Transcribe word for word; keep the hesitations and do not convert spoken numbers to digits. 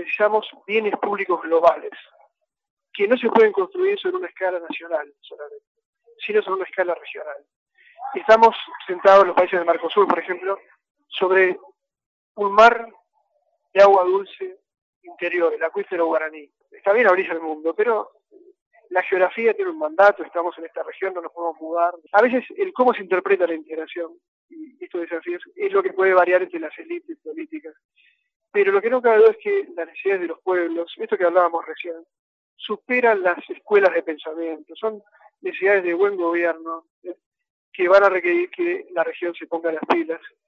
necesitamos bienes públicos globales, que no se pueden construir sobre una escala nacional solamente, sino sobre una escala regional. Estamos sentados en los países del Mercosur, por ejemplo, sobre un mar de agua dulce interior, el acuífero guaraní. Está bien a orilla del mundo, pero la geografía tiene un mandato, estamos en esta región, no nos podemos mudar. A veces el cómo se interpreta la integración y estos desafíos es lo que puede variar entre las élites políticas. Pero lo que no cabe duda es que las necesidades de los pueblos, esto que hablábamos recién, superan las escuelas de pensamiento, son necesidades de buen gobierno, ¿eh? que van a requerir que la región se ponga las pilas